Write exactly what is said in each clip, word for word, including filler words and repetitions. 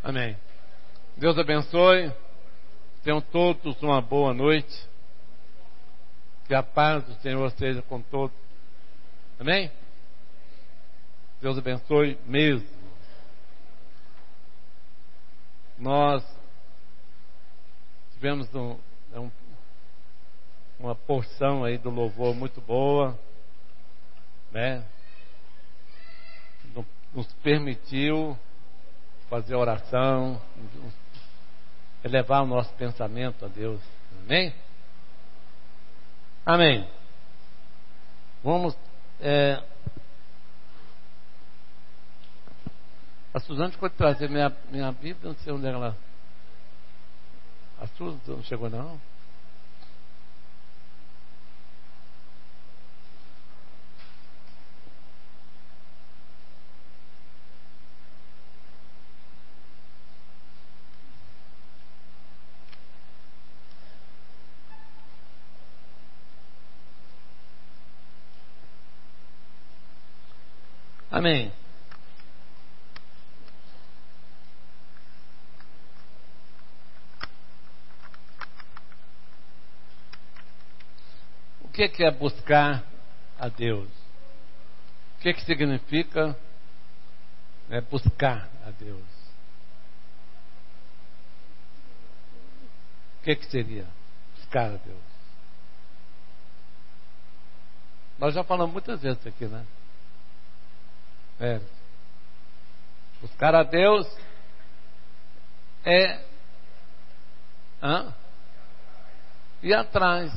Amém. Deus abençoe. Tenham todos uma boa noite. Que a paz do Senhor seja com todos. Amém? Deus abençoe mesmo. Nós tivemos um, um, uma porção aí do louvor muito boa, né? Nos permitiu fazer oração, elevar o nosso pensamento a Deus. Amém? Amém. Vamos. É... A Suzane foi trazer minha, minha Bíblia, não sei onde é ela. A sua não chegou, não? Amém. O que que é buscar a Deus? O que que significa, né, buscar a Deus? O que que seria buscar a Deus? Nós já falamos muitas vezes aqui, né? É. Buscar a Deus é hã? Ir atrás,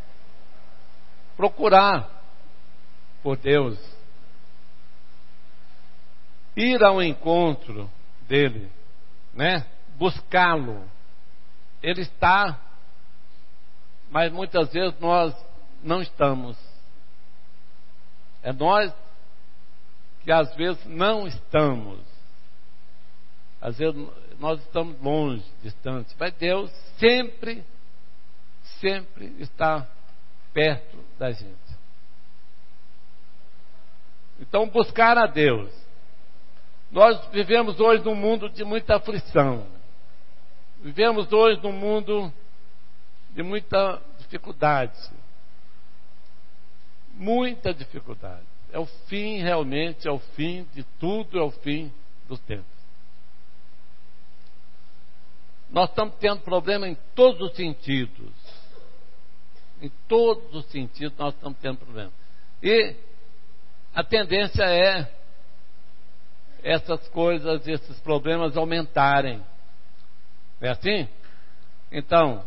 procurar por Deus, ir ao encontro dele, né? Buscá-lo. Ele está, mas muitas vezes nós não estamos. É nós que às vezes não estamos. Às vezes nós estamos longe, distantes. Mas Deus sempre, sempre está perto da gente. Então, buscar a Deus. Nós vivemos hoje num mundo de muita aflição. Vivemos hoje num mundo de muita dificuldade. Muita dificuldade. É o fim, realmente, é o fim de tudo, é o fim dos tempos. Nós estamos tendo problema em todos os sentidos. Em todos os sentidos nós estamos tendo problema. E a tendência é essas coisas, esses problemas aumentarem. É assim? Então,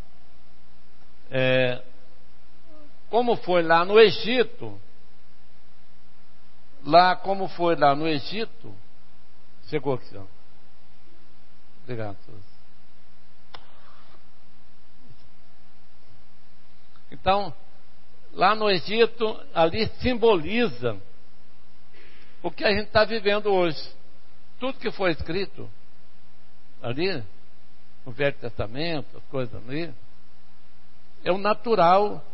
é, como foi lá no Egito, lá como foi lá no Egito, chegou aqui, ó. Obrigado. Então, lá no Egito, ali simboliza o que a gente está vivendo hoje. Tudo que foi escrito ali, no Velho Testamento, as coisas ali, é o natural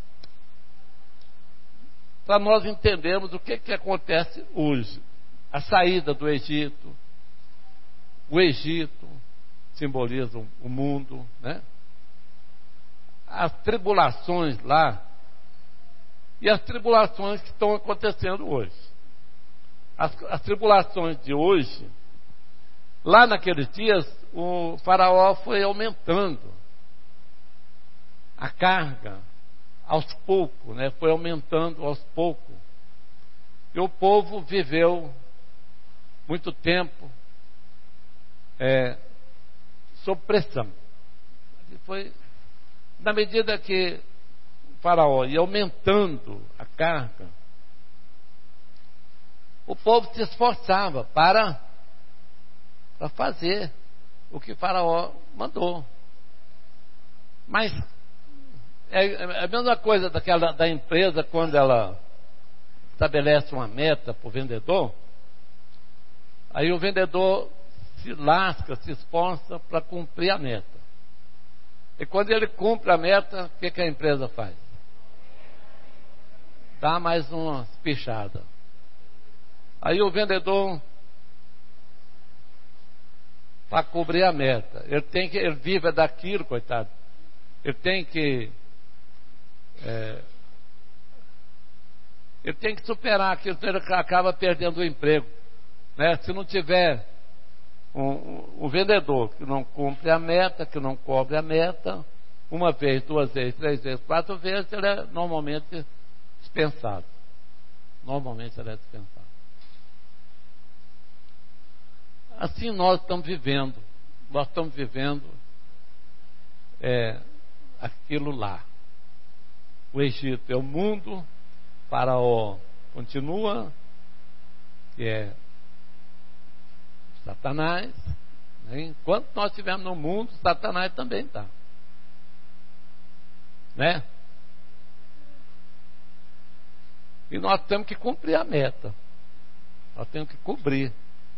para nós entendermos o que, que acontece hoje. A saída do Egito. O Egito simboliza o mundo, né? As tribulações lá e as tribulações que estão acontecendo hoje. As, as tribulações de hoje, lá naqueles dias, o faraó foi aumentando a carga aos poucos, né? Foi aumentando aos poucos. E o povo viveu muito tempo é, sob pressão. E foi, na medida que o faraó ia aumentando a carga, o povo se esforçava para, para fazer o que o faraó mandou. Mas é a mesma coisa daquela, da empresa quando ela estabelece uma meta para o vendedor. Aí o vendedor se lasca, se esforça para cumprir a meta. E quando ele cumpre a meta, o que, que a empresa faz? Dá mais uma pichada. Aí o vendedor para cobrir a meta. Ele tem que, ele vive daquilo, coitado. Ele tem que é, ele tem que superar aquilo, senão ele acaba perdendo o emprego, né? Se não tiver um, um, um vendedor que não cumpre a meta, que não cobre a meta, uma vez, duas vezes, três vezes, quatro vezes, ele é normalmente dispensado. Normalmente ele é dispensado. Assim nós estamos vivendo. Nós estamos vivendo é, aquilo lá. O Egito é o mundo, Faraó continua, que é Satanás. Né? Enquanto nós estivermos no mundo, Satanás também está. Né? E nós temos que cumprir a meta. Nós temos que cobrir.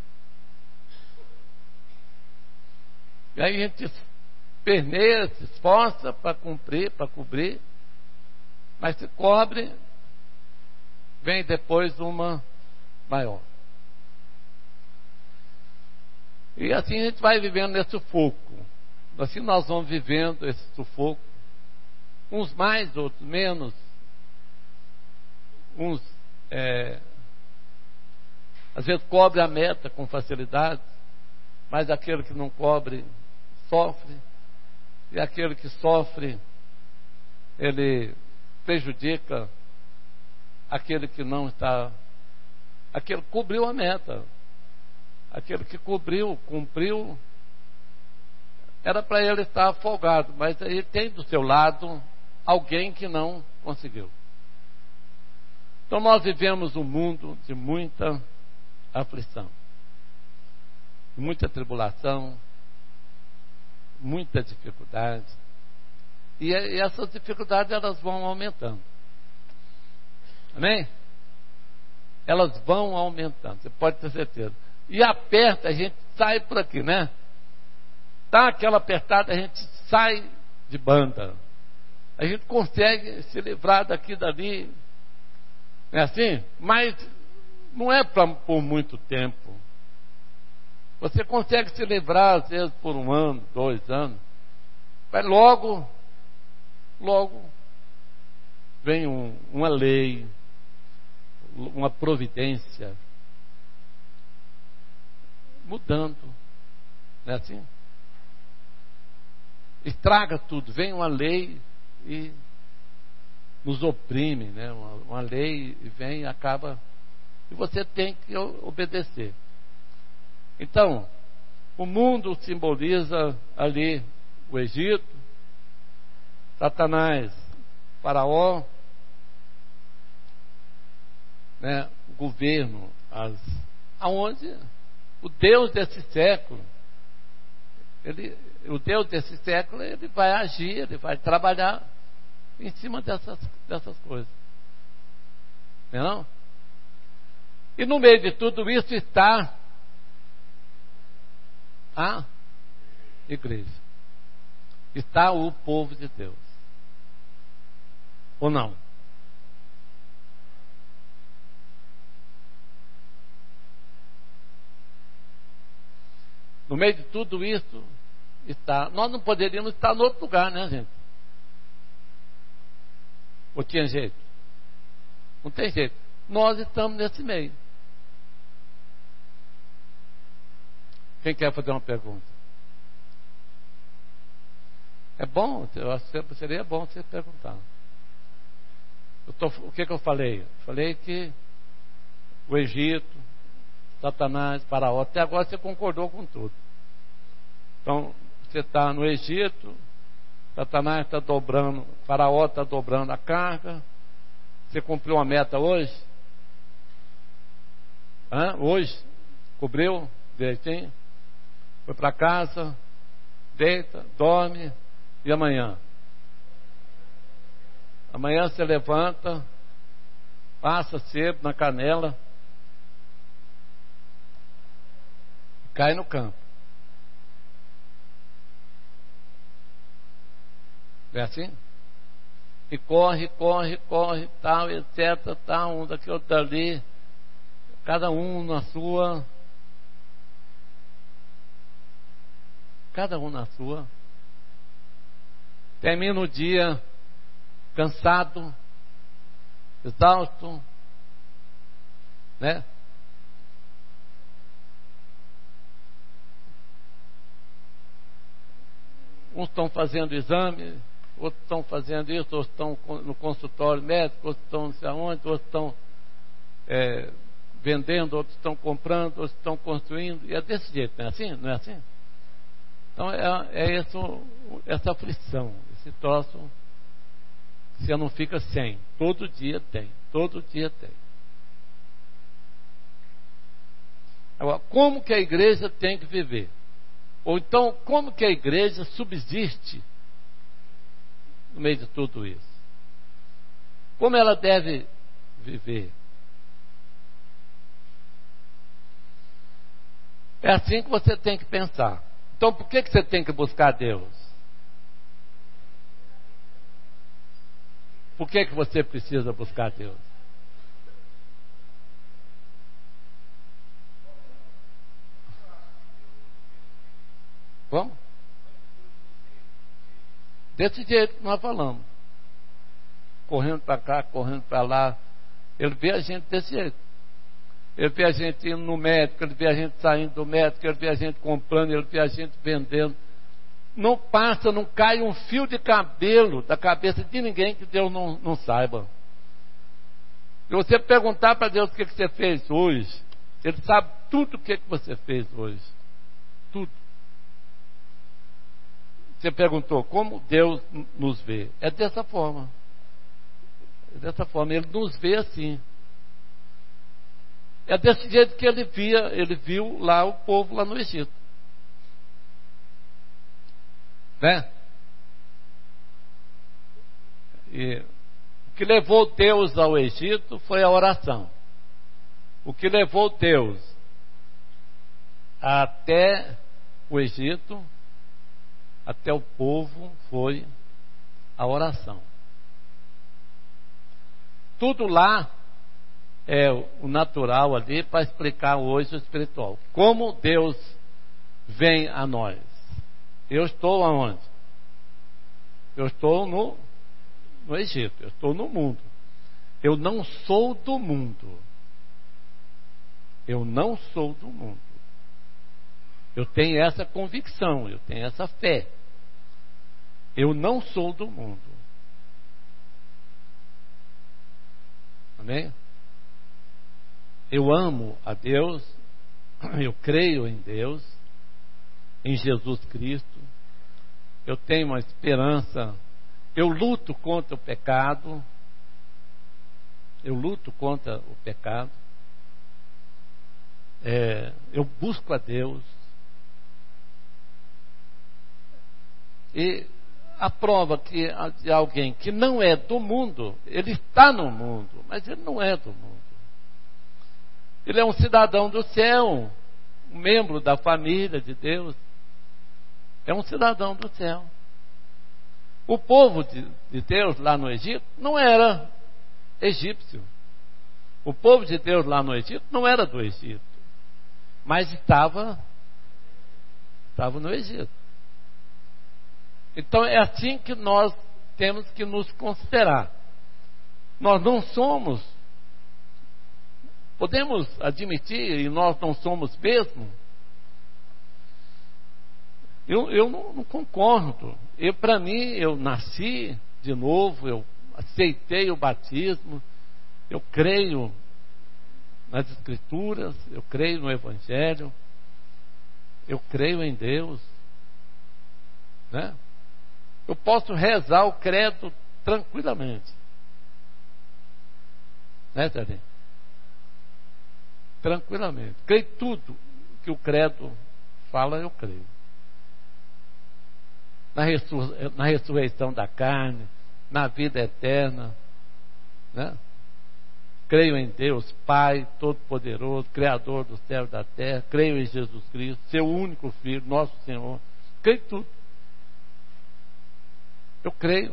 E aí a gente perneia, se esforça para cumprir, para cobrir. Mas se cobre, vem depois uma maior. E assim a gente vai vivendo nesse sufoco. Assim nós vamos vivendo esse sufoco. Uns mais, outros menos. Uns é, às vezes cobre a meta com facilidade, mas aquele que não cobre sofre, e aquele que sofre ele prejudica aquele que não está, aquele que cobriu a meta, aquele que cobriu, cumpriu, era para ele estar folgado, mas aí tem do seu lado alguém que não conseguiu. Então nós vivemos um mundo de muita aflição, de muita tribulação, muita dificuldade, e, e essas dificuldades elas vão aumentando. Amém? Elas vão aumentando, você pode ter certeza. E aperta, a gente sai por aqui, né? Dá aquela apertada, a gente sai de banda. A gente consegue se livrar daqui e dali. Não é assim? Mas não é pra, por muito tempo. Você consegue se livrar, às vezes, por um ano, dois anos. Mas logo, logo, vem um, uma lei, uma providência, mudando. Não é assim? Estraga tudo. Vem uma lei e nos oprime, né? Uma, uma lei vem e acaba, e você tem que obedecer. Então, o mundo simboliza ali o Egito, Satanás, Faraó, né? O governo, as, aonde o Deus desse século, ele, o Deus desse século, ele vai agir, ele vai trabalhar em cima dessas, dessas coisas. Não é não? E no meio de tudo isso está a igreja. Está o povo de Deus. Ou não? No meio de tudo isso está. Nós não poderíamos estar em outro lugar, né, gente? Ou tinha jeito? Não tem jeito. Nós estamos nesse meio. Quem quer fazer uma pergunta? É bom, eu acho que seria bom você perguntar. Eu tô, o que, que eu falei? Falei que o Egito, Satanás, Faraó, até agora você concordou com tudo. Então, você está no Egito, Satanás está dobrando, Faraó está dobrando a carga. Você cumpriu uma meta hoje? Hã? Hoje? Cobriu direitinho? Foi para casa, deita, dorme, e amanhã? Amanhã você levanta, passa cedo na canela, cai no campo. É assim? E corre, corre, corre, tal, etc, tal, um daqui, outro dali, cada um na sua cada um na sua. Termina o dia cansado, exausto, né? Uns estão fazendo exame, outros estão fazendo isso, outros estão no consultório médico, outros estão não sei aonde, outros estão é, vendendo, outros estão comprando, outros estão construindo, e é desse jeito, não é assim? Não é assim? Então é, é isso, essa aflição, esse troço, você não fica sem, todo dia tem, todo dia tem. Agora, como que a igreja tem que viver? Ou então, como que a igreja subsiste no meio de tudo isso? Como ela deve viver? É assim que você tem que pensar. Então, por que que você tem que buscar Deus? Por que que você precisa buscar Deus? Vamos? Desse jeito que nós falamos. Correndo para cá, correndo para lá. Ele vê a gente desse jeito. Ele vê a gente indo no médico, ele vê a gente saindo do médico, ele vê a gente comprando, ele vê a gente vendendo. Não passa, não cai um fio de cabelo da cabeça de ninguém que Deus não, não saiba. Se você perguntar para Deus o que, que você fez hoje, Ele sabe tudo o que, que você fez hoje. Tudo. Você perguntou como Deus nos vê. É dessa forma. É dessa forma. Ele nos vê assim. É desse jeito que ele via, ele viu lá o povo lá no Egito. Né? E o que levou Deus ao Egito foi a oração. O que levou Deus até o Egito, até o povo, foi a oração. Tudo lá é o natural ali para explicar hoje o espiritual. Como Deus vem a nós. Eu estou aonde? Eu estou no, no Egito, eu estou no mundo. Eu não sou do mundo. Eu não sou do mundo. Eu tenho essa convicção, eu tenho essa fé. Eu não sou do mundo. Amém? Eu amo a Deus, eu creio em Deus, em Jesus Cristo. Eu tenho uma esperança. Eu luto contra o pecado. Eu luto contra o pecado. É, eu busco a Deus. E a prova que de alguém que não é do mundo, ele está no mundo, mas ele não é do mundo. Ele é um cidadão do céu, um membro da família de Deus. É um cidadão do céu. O povo de, de Deus lá no Egito não era egípcio. O povo de Deus lá no Egito não era do Egito, mas estava, estava no Egito. Então é assim que nós temos que nos considerar. Nós não somos, podemos admitir, e nós não somos mesmo. Eu, eu não, não concordo. Eu, para mim, eu nasci de novo, eu aceitei o batismo, eu creio nas Escrituras, eu creio no Evangelho, eu creio em Deus, né? Eu posso rezar o credo tranquilamente, né, Tadinho? Tranquilamente. Creio tudo que o credo fala, eu creio. Na, ressur... na ressurreição da carne, na vida eterna, né? Creio em Deus Pai Todo-Poderoso, Criador do céu e da terra. Creio em Jesus Cristo, seu único Filho, nosso Senhor. Creio tudo. Eu creio.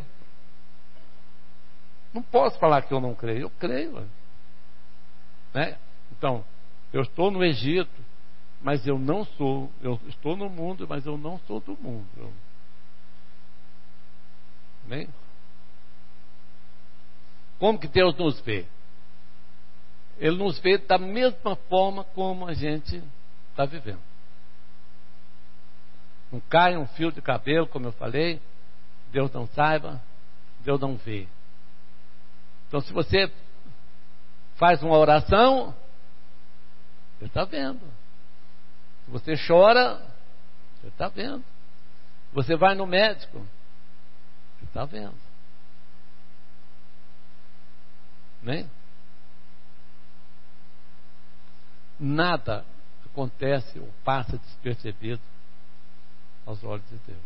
Não posso falar que eu não creio. Eu creio, né? Então, eu estou no Egito. mas eu não sou. Eu estou no mundo, mas eu não sou do mundo. Eu... Amém? Como que Deus nos vê? Ele nos vê da mesma forma como a gente está vivendo. Não cai um fio de cabelo, como eu falei, Deus não saiba, Deus não vê. Então, se você faz uma oração, Ele está vendo. Se você chora, Ele está vendo. Se você vai no médico, Ele está vendo. Amém? Nada acontece ou passa despercebido aos olhos de Deus.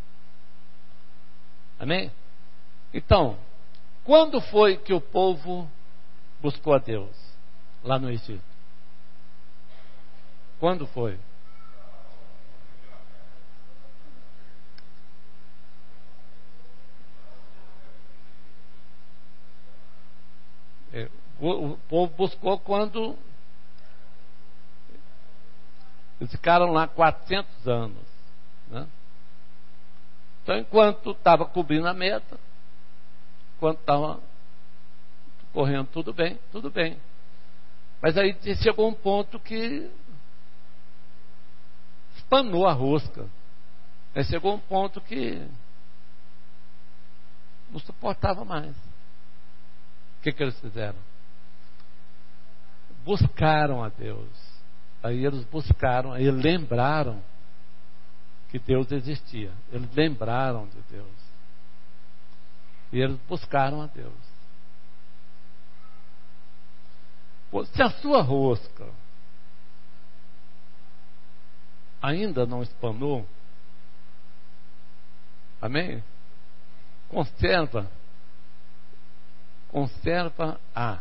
Amém? Então, quando foi que o povo buscou a Deus lá no Egito? Quando foi? É, o, o povo buscou quando eles ficaram lá quatrocentos anos, né? Então, enquanto estava cobrindo a meta, enquanto estava correndo tudo bem, tudo bem. Mas aí chegou um ponto que espanou a rosca. Aí chegou um ponto que não suportava mais. O que, que eles fizeram? Buscaram a Deus. Aí eles buscaram, aí lembraram que Deus existia. Eles lembraram de Deus. E eles buscaram a Deus. Pô, se a sua rosca ainda não espanou, amém? Conserva. Conserva a.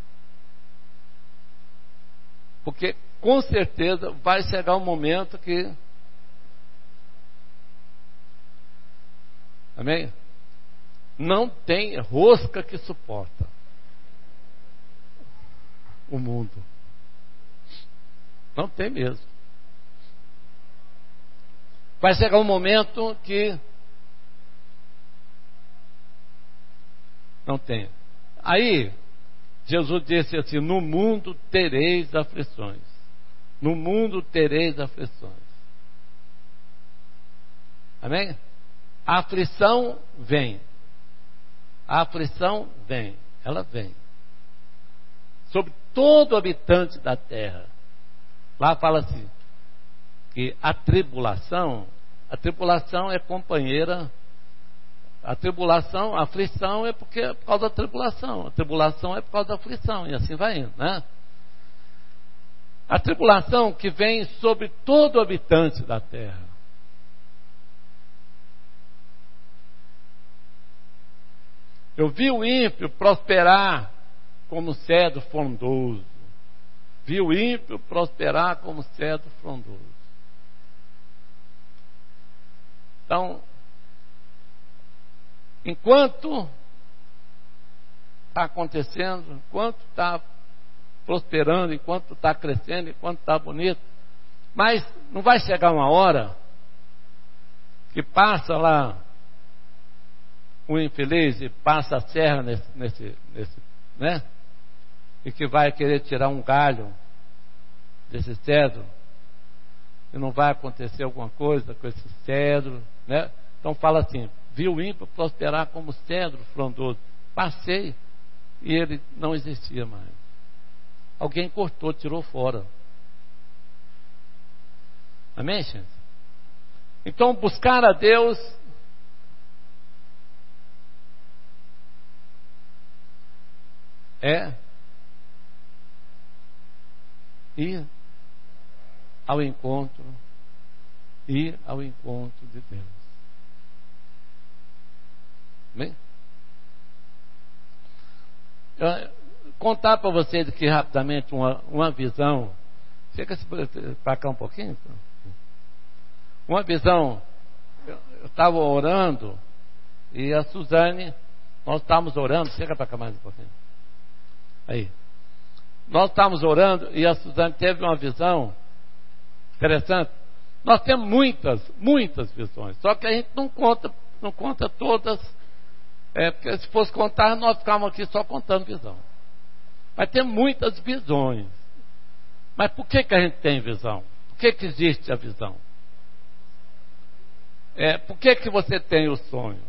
Porque com certeza vai chegar um momento que, amém? Não tem rosca que suporta o mundo. Não tem mesmo. Vai chegar um momento que não tem. Aí Jesus disse assim: no mundo tereis aflições. No mundo tereis aflições. Amém? A aflição vem. A aflição vem. Ela vem. Sobre todo habitante da terra. Lá fala assim, que a tribulação, a tribulação é companheira. A tribulação, a aflição é porque é por causa da tribulação. A tribulação é por causa da aflição. E assim vai indo, né? A tribulação que vem sobre todo habitante da terra. Eu vi o ímpio prosperar como cedro frondoso. Vi o ímpio prosperar como cedro frondoso. Então, enquanto está acontecendo, enquanto está prosperando, enquanto está crescendo, enquanto está bonito, mas não vai chegar uma hora que passa lá o infeliz e passa a serra nesse, nesse, nesse, né? E que vai querer tirar um galho desse cedro e não vai acontecer alguma coisa com esse cedro, né? Então fala assim: vi o ímpio prosperar como cedro frondoso. Passei e ele não existia mais. Alguém cortou, tirou fora. Amém, gente? Então buscar a Deus é ir ao encontro, ir ao encontro de Deus. Amém? Eu, contar para vocês aqui rapidamente uma, uma visão. Chega para cá um pouquinho. Uma visão. Eu estava orando e a Suzane, nós estávamos orando. Chega para cá mais um pouquinho. Aí. Nós estávamos orando e a Suzane teve uma visão Interessante. Nós temos muitas, muitas visões, só que a gente não conta, não conta todas, é, porque se fosse contar, nós ficávamos aqui só contando visão. Mas tem muitas visões. Mas por que que a gente tem visão? Por que que existe a visão? É, por que que você tem o sonho?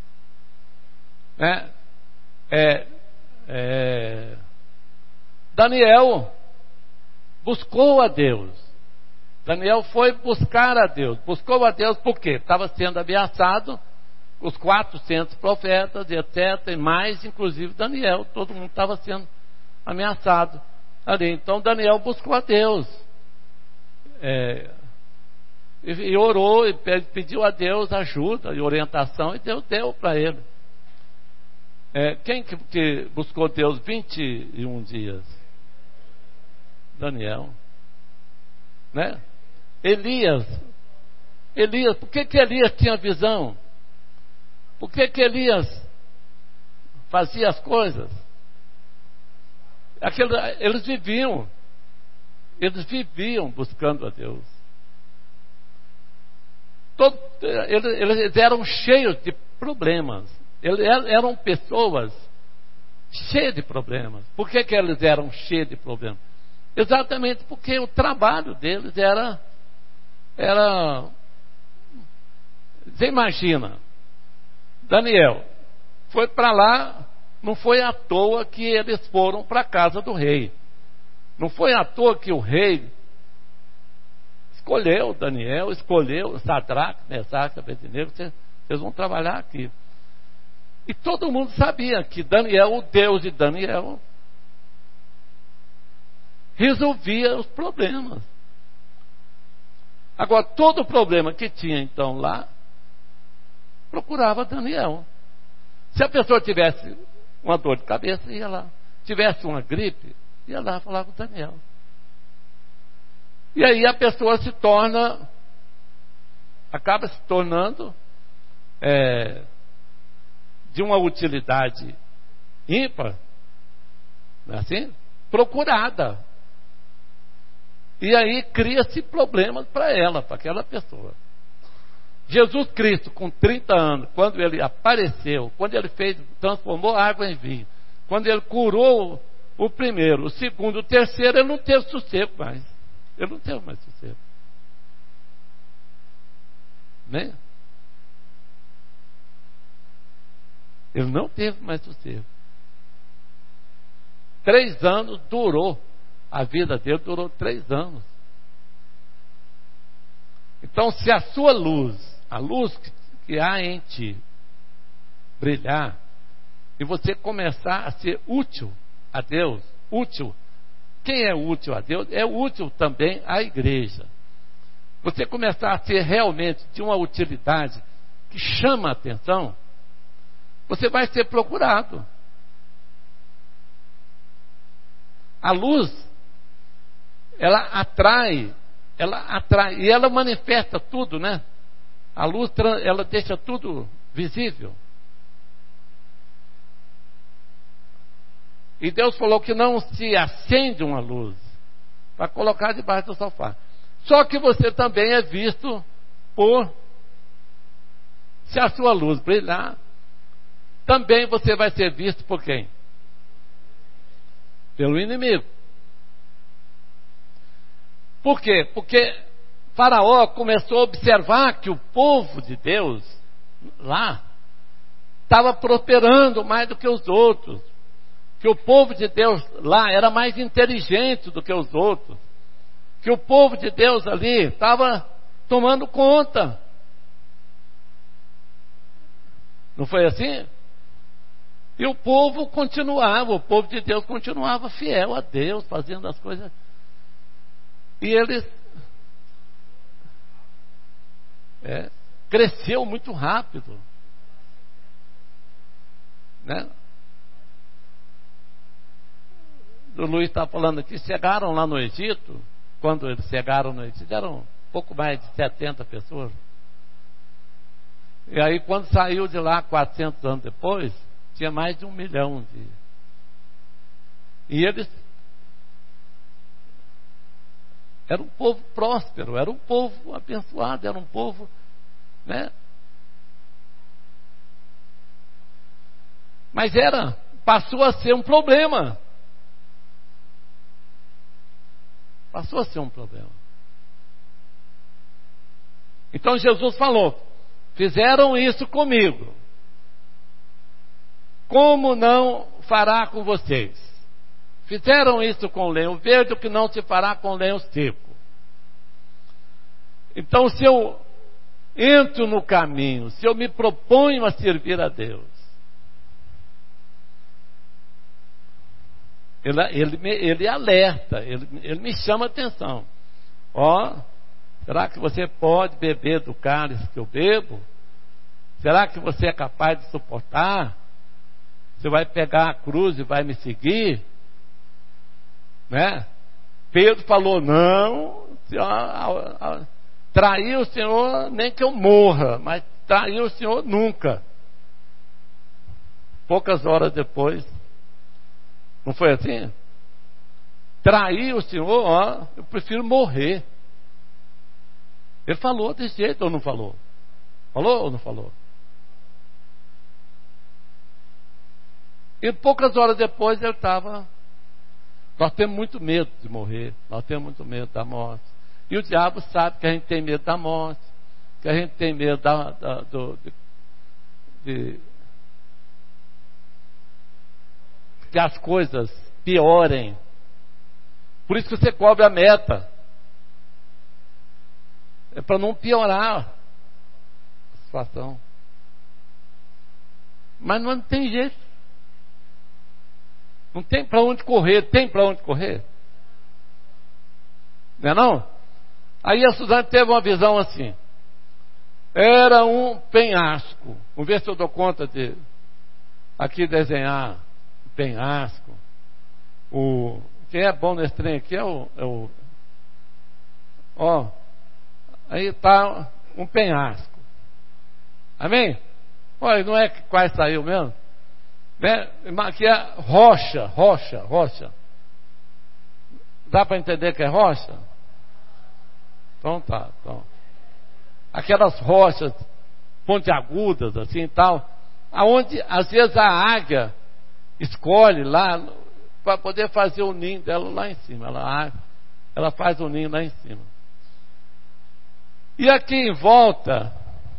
É, é, é, Daniel buscou a Deus. Daniel foi buscar a Deus. Buscou a Deus por quê? Estava sendo ameaçado, os quatrocentos profetas, etcétera. E mais, inclusive Daniel. Todo mundo estava sendo ameaçado ali. Então Daniel buscou a Deus. É, e, e orou, e pediu a Deus ajuda e orientação, e Deus deu para ele. É, quem que, que buscou Deus vinte e um dias? Daniel. Né? Elias. Elias, por que que Elias tinha visão? Por que que Elias fazia as coisas? Aquilo, eles viviam, eles viviam buscando a Deus. Todo, eles, eles eram cheios de problemas. Eles eram pessoas cheias de problemas. Por que que eles eram cheios de problemas? Exatamente porque o trabalho deles era, era, você imagina, Daniel foi para lá, não foi à toa que eles foram para a casa do rei. Não foi à toa que o rei escolheu Daniel, escolheu Sadraque, Mesaque, Abednego, vocês, vocês vão trabalhar aqui. E todo mundo sabia que Daniel, o Deus de Daniel, resolvia os problemas. Agora, todo problema que tinha então lá, procurava Daniel. Se a pessoa tivesse uma dor de cabeça, ia lá. Tivesse uma gripe, ia lá falar com Daniel. E aí a pessoa se torna, acaba se tornando é, de uma utilidade ímpar, não é assim? Procurada. E aí cria-se problemas para ela, para aquela pessoa. Jesus Cristo, com trinta anos, quando ele apareceu, quando ele fez, transformou água em vinho, quando ele curou o primeiro, o segundo, o terceiro, ele não teve sossego mais. Ele não teve mais sossego. Né? Ele não teve mais sossego. Três anos durou. A vida dele durou três anos. Então, se a sua luz, a luz que, que há em ti, brilhar, e você começar a ser útil a Deus, útil, quem é útil a Deus? É útil também à igreja. Você começar a ser realmente de uma utilidade que chama a atenção, você vai ser procurado. A luz, ela atrai, ela atrai, e ela manifesta tudo, né? A luz, ela deixa tudo visível. E Deus falou que não se acende uma luz para colocar debaixo do sofá. Só que você também é visto por, se a sua luz brilhar, também você vai ser visto por quem? Pelo inimigo. Por quê? Porque Faraó começou a observar que o povo de Deus lá estava prosperando mais do que os outros. Que o povo de Deus lá era mais inteligente do que os outros. Que o povo de Deus ali estava tomando conta. Não foi assim? E o povo continuava, o povo de Deus continuava fiel a Deus, fazendo as coisas. E eles é, cresceu muito rápido, né? O Luiz está falando aqui, chegaram lá no Egito, quando eles chegaram no Egito, eram pouco mais de setenta pessoas. E aí quando saiu de lá quatrocentos anos depois, tinha mais de um milhão de... E eles Era um povo próspero, era um povo abençoado, era um povo, né? Mas era, passou a ser um problema. Passou a ser um problema. Então Jesus falou: fizeram isso comigo, como não fará com vocês? Fizeram isso com lenho verde, o que não se fará com lenho seco. Então, se eu entro no caminho, se eu me proponho a servir a Deus, ele, ele, me, ele alerta, ele, ele me chama a atenção. Ó, será que você pode beber do cálice que eu bebo? Será que você é capaz de suportar? Você vai pegar a cruz e vai me seguir? Né? Pedro falou: não, trair o Senhor nem que eu morra, mas trair o Senhor nunca. Poucas horas depois, não foi assim? Trair o Senhor, ó, eu prefiro morrer. Ele falou desse jeito ou não falou? Falou ou não falou? E poucas horas depois ele estava... Nós temos muito medo de morrer, nós temos muito medo da morte. E o diabo sabe que a gente tem medo da morte, que a gente tem medo da, da, do, de, de, que as coisas piorem. Por isso que você cobre a meta. É para não piorar a situação. Mas não tem jeito. Não tem para onde correr. Tem para onde correr? Não é não? Aí a Suzane teve uma visão assim. Era um penhasco. Vamos ver se eu dou conta de aqui desenhar um penhasco. O, quem é bom nesse trem aqui é o... É o ó, aí está um penhasco. Amém? Olha, não é que quase saiu mesmo? Né? Aqui é rocha, rocha, rocha. Dá para entender que é rocha? Então tá, então. Aquelas rochas pontiagudas assim e tal, aonde às vezes a águia escolhe lá para poder fazer o ninho dela lá em cima. Ela, ela faz o ninho lá em cima. E aqui em volta,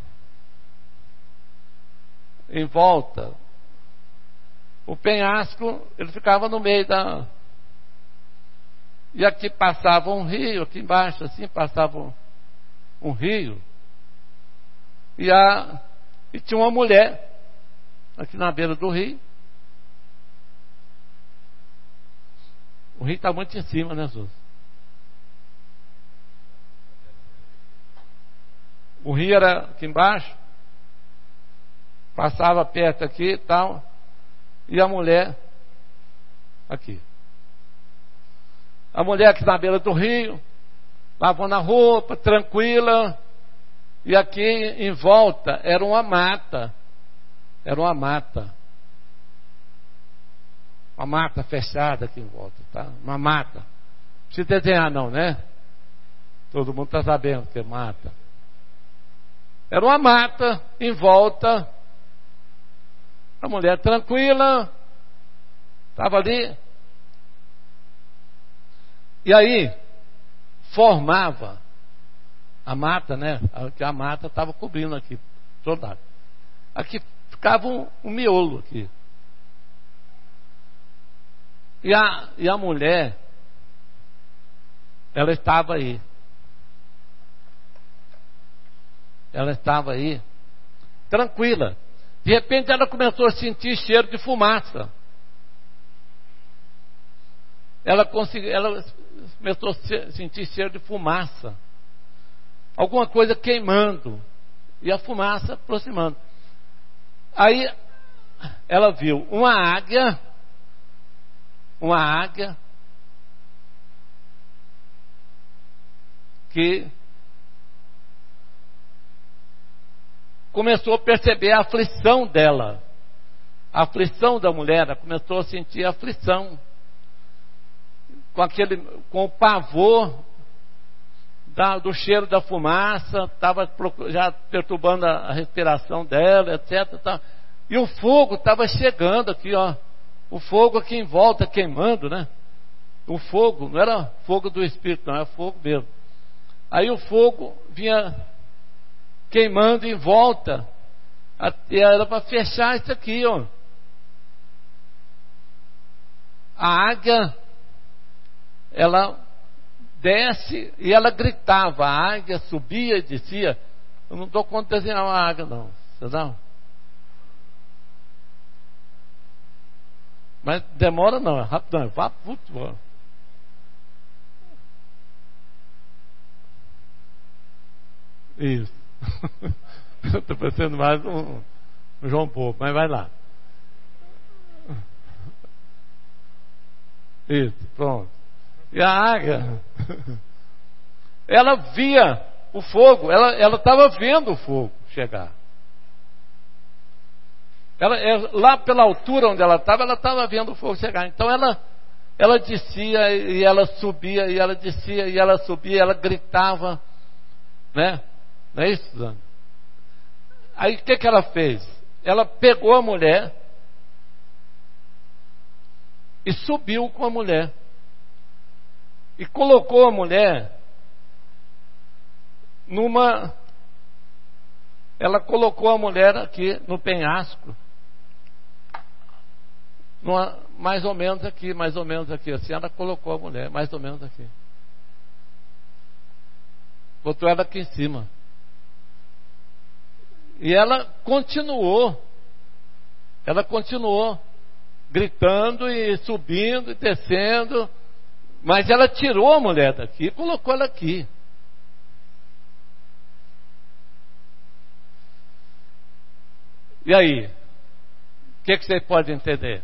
em volta, o penhasco, ele ficava no meio da... E aqui passava um rio, aqui embaixo assim passava um, um rio. E, a, e tinha uma mulher aqui na beira do rio. O rio está muito em cima, né, Jesus? O rio era aqui embaixo, passava perto aqui e tal. E a mulher aqui. A mulher aqui na beira do rio, lavando a roupa, tranquila. E aqui em volta era uma mata. Era uma mata. Uma mata fechada aqui em volta, tá? Uma mata. Não precisa desenhar não, né? Todo mundo está sabendo que é mata. Era uma mata em volta. A mulher tranquila, estava ali. E aí, formava a mata, né? Que a mata estava cobrindo aqui, todo lado. Aqui ficava um, um miolo aqui. E a, e a mulher, ela estava aí. Ela estava aí, tranquila. De repente ela começou a sentir cheiro de fumaça. Ela, consegui, ela começou a sentir cheiro de fumaça. Alguma coisa queimando. E a fumaça aproximando. Aí ela viu uma águia. Uma águia. Que começou a perceber a aflição dela. A aflição da mulher, ela começou a sentir a aflição. Com aquele, com o pavor da, do cheiro da fumaça, estava já perturbando a, a respiração dela, etc. Tá. E o fogo estava chegando aqui, ó. O fogo aqui em volta, queimando, né? O fogo, não era fogo do Espírito, não, era fogo mesmo. Aí o fogo vinha queimando em volta, até era para fechar isso aqui, ó. A águia, ela desce e ela gritava, a águia subia e descia. Eu não estou contando desenhar uma águia, não, entendeu? Mas demora não, é rápido, não, vá puto. Isso. Estou pensando mais um, um João Povo, mas vai lá. Isso, pronto. E a águia, ela via o fogo, ela estava vendo o fogo chegar. Ela, lá pela altura onde ela estava, ela estava vendo o fogo chegar. Então ela, ela descia e ela subia, e ela descia e ela subia, ela gritava, né? Não é isso, Suzana? Aí o que, que ela fez? Ela pegou a mulher e subiu com a mulher. E colocou a mulher numa... Ela colocou a mulher aqui no penhasco. Numa, mais ou menos aqui, mais ou menos aqui. Assim, ela colocou a mulher, mais ou menos aqui. Botou ela aqui em cima. E ela continuou. Ela continuou gritando e subindo e descendo. Mas ela tirou a mulher daqui e colocou ela aqui. E aí? O que, que vocês podem entender?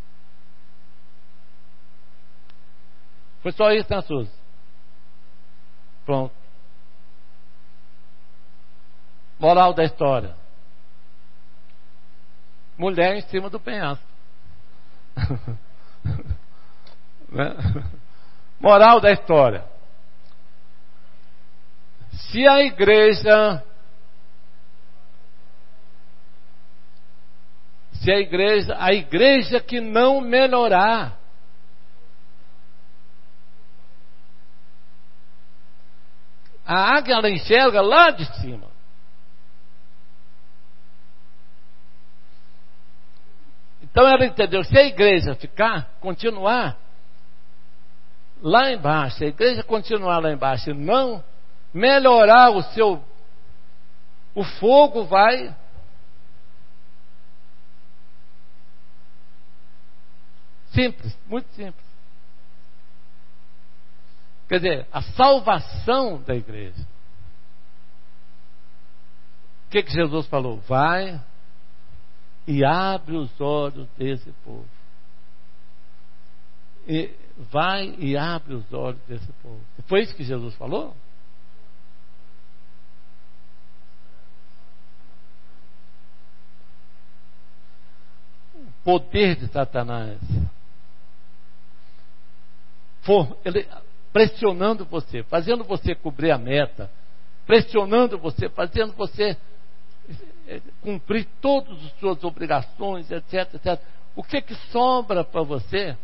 Foi só isso, né, Suzy? Pronto. Moral da história. Mulher em cima do penhasco. Né? Moral da história. Se a igreja... Se a igreja... A igreja que não melhorar... A águia, ela enxerga lá de cima. Então ela entendeu, se a igreja ficar, continuar lá embaixo, a igreja continuar lá embaixo e não melhorar o seu, o fogo vai simples, muito simples. Quer dizer, a salvação da igreja. O que que Jesus falou? Vai e abre os olhos desse povo. E vai e abre os olhos desse povo. Foi isso que Jesus falou? O poder de Satanás. For, ele pressionando você, fazendo você cobrir a meta, pressionando você, fazendo você cumprir todas as suas obrigações, etc, etcétera. O que que sobra para você?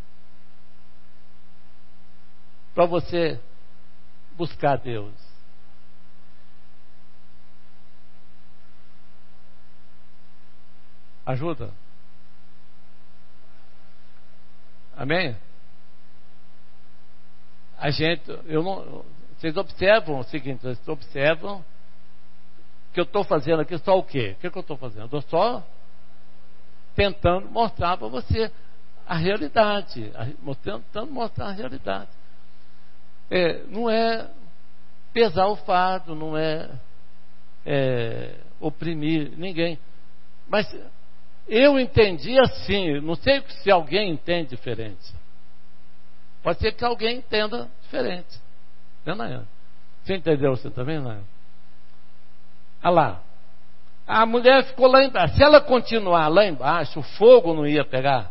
Para você buscar Deus? Ajuda? Amém? A gente, eu não, vocês observam o seguinte, vocês observam que eu estou fazendo aqui só o quê? O que, que eu estou fazendo? Eu estou só tentando mostrar para você a realidade, a, tentando mostrar a realidade. É, não é pesar o fardo, não é, é oprimir ninguém. Mas eu entendi assim, não sei se alguém entende diferente. Pode ser que alguém entenda diferente. Né, Nayana? Você entendeu você também, Nayana? Olha lá. A mulher ficou lá embaixo. Se ela continuar lá embaixo, o fogo não ia pegar.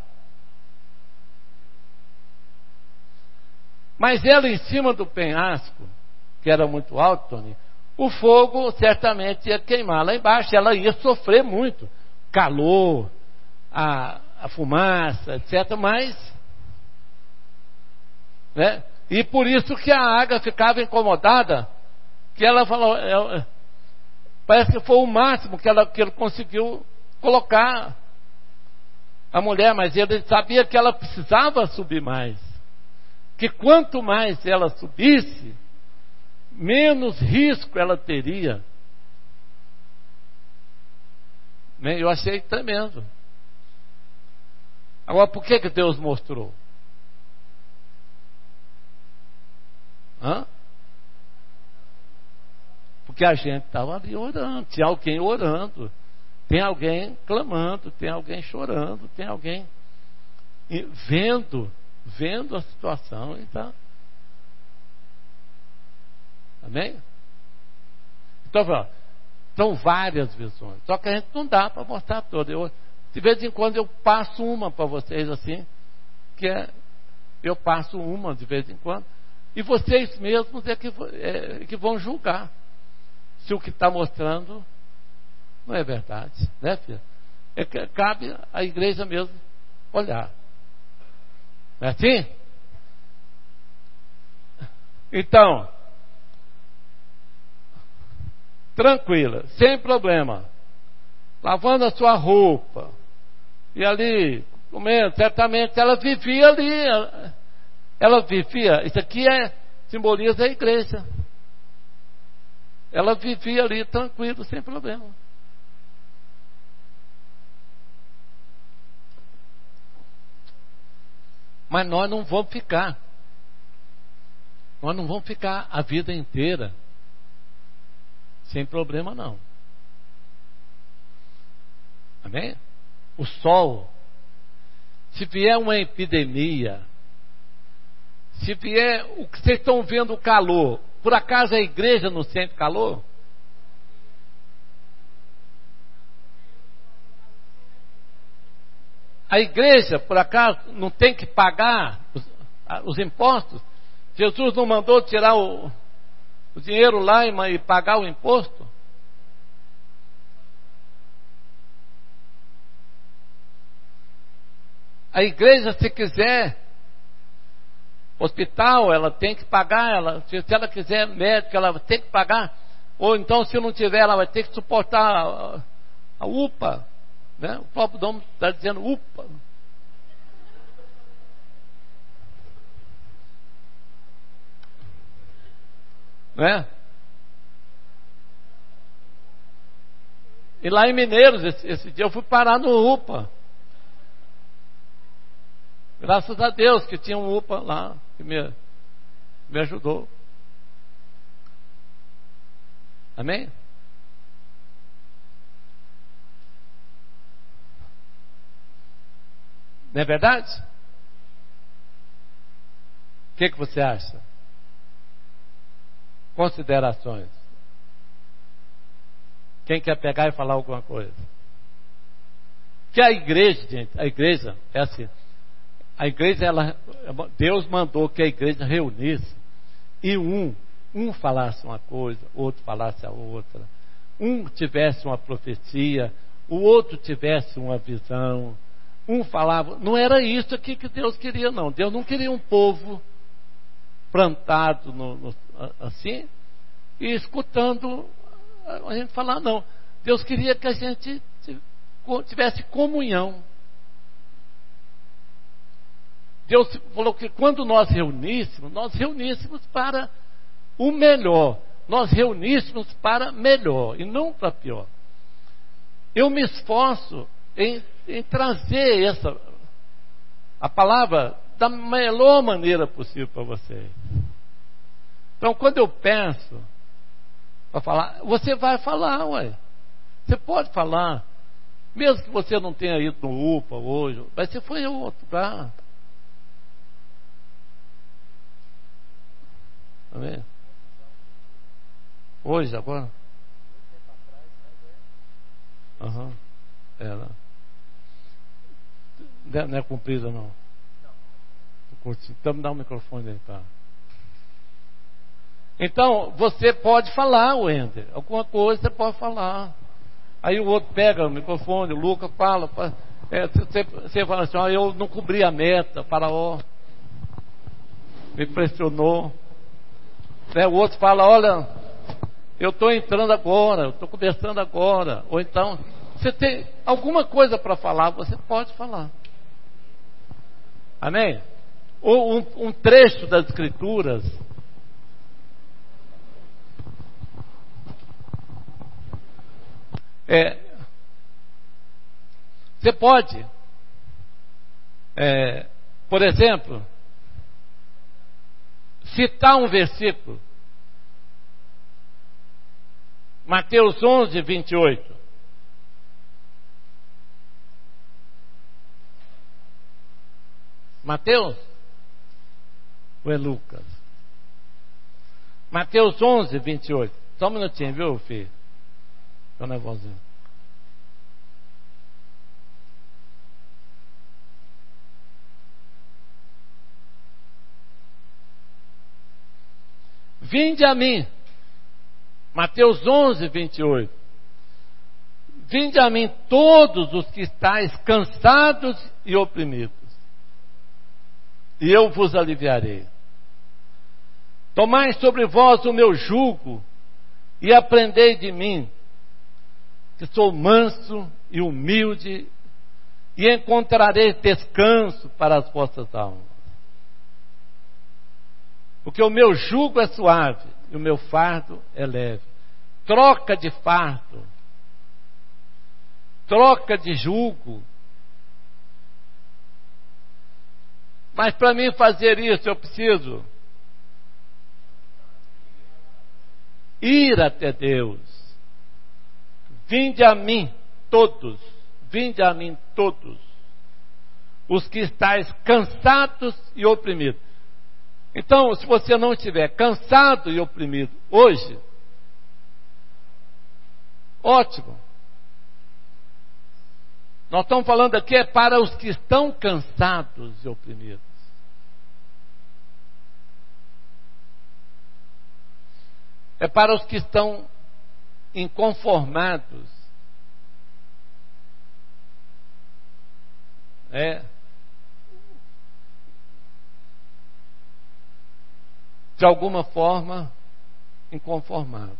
Mas ela em cima do penhasco, que era muito alto, Tony, o fogo certamente ia queimar lá embaixo, ela ia sofrer muito, calor, a, a fumaça, etcétera. Mas, né? E por isso que a água ficava incomodada, que ela falou, ela, parece que foi o máximo que ela, que ele conseguiu colocar a mulher, mas ele sabia que ela precisava subir mais, que quanto mais ela subisse, menos risco ela teria. Eu achei tremendo. Agora, por que que Deus mostrou? Hã? Porque a gente estava ali orando, tinha alguém orando, tem alguém clamando, tem alguém chorando, tem alguém vendo, vendo a situação. Então, amém? Então, são várias visões, só que a gente não dá para mostrar todas. Eu, de vez em quando eu passo uma para vocês assim, que é, eu passo uma de vez em quando, e vocês mesmos é que, é, que vão julgar se o que está mostrando não é verdade, né, filha? É que cabe a igreja mesmo olhar. Não é assim? Então, tranquila, sem problema, lavando a sua roupa, e ali, comendo, certamente ela vivia ali, ela, ela vivia, isso aqui é, simboliza a igreja, ela vivia ali tranquilo, sem problema. Mas nós não vamos ficar, nós não vamos ficar a vida inteira sem problema, não. Amém? O sol, se vier uma epidemia, se vier o que vocês estão vendo, o calor, por acaso a igreja não sente calor? A igreja, por acaso, não tem que pagar os, os impostos? Jesus não mandou tirar o, o dinheiro lá e, e pagar o imposto? A igreja, se quiser hospital, ela tem que pagar, ela, se, se ela quiser médico, ela tem que pagar, ou então se não tiver, ela vai ter que suportar a, a U P A, né? O próprio nome está dizendo U P A. Né? E lá em Mineiros, esse, esse dia eu fui parar no U P A. Graças a Deus que tinha um U P A lá que me, me ajudou. Amém? Não é verdade? O que, que você acha? Considerações. Quem quer pegar e falar alguma coisa? Que a igreja, gente, a igreja é assim. A igreja, ela, Deus mandou que a igreja reunisse e um, um falasse uma coisa, outro falasse a outra. Um tivesse uma profecia, o outro tivesse uma visão. Um falava, não era isso aqui que Deus queria, não. Deus não queria um povo plantado no, no, assim e escutando a gente falar, não. Deus queria que a gente tivesse comunhão. Deus falou que quando nós reuníssemos, nós reuníssemos para o melhor, nós reuníssemos para melhor e não para pior. Eu me esforço em, em trazer essa a palavra da melhor maneira possível para vocês. Então, quando eu peço para falar, você vai falar, ué. Você pode falar, mesmo que você não tenha ido no U P A hoje, mas você foi em outro lugar. Amém? Hoje, agora? Aham. Uhum. É, não. Não é comprida, não. Não. Então me dá o microfone aí, tá? Então, você pode falar, Wender. Alguma coisa você pode falar. Aí o outro pega o microfone, o Lucas fala. É, você, você fala assim, ó, eu não cumpri a meta, Faraó me pressionou. Né, o outro fala, olha, eu estou entrando agora, eu estou conversando agora. Ou então, você tem alguma coisa para falar, você pode falar. Amém? Ou um, um trecho das Escrituras. É, você pode, é, por exemplo, citar um versículo. Mateus onze, vinte e oito. Mateus? Ou é Lucas? Mateus onze, vinte e oito. Só um minutinho, viu, filho? Estou nervosinho. Vinde a mim. Mateus onze, vinte e oito. Vinde a mim todos os que estáis cansados e oprimidos, e eu vos aliviarei. Tomai sobre vós o meu jugo e aprendei de mim, que sou manso e humilde, e encontrareis descanso para as vossas almas. Porque o meu jugo é suave e o meu fardo é leve. Troca de fardo, troca de jugo. Mas para mim fazer isso eu preciso ir até Deus. Vinde a mim todos, vinde a mim todos, os que estáis cansados e oprimidos. Então, se você não estiver cansado e oprimido hoje, ótimo. Nós estamos falando aqui é para os que estão cansados e oprimidos. É para os que estão inconformados. É. De alguma forma, inconformados.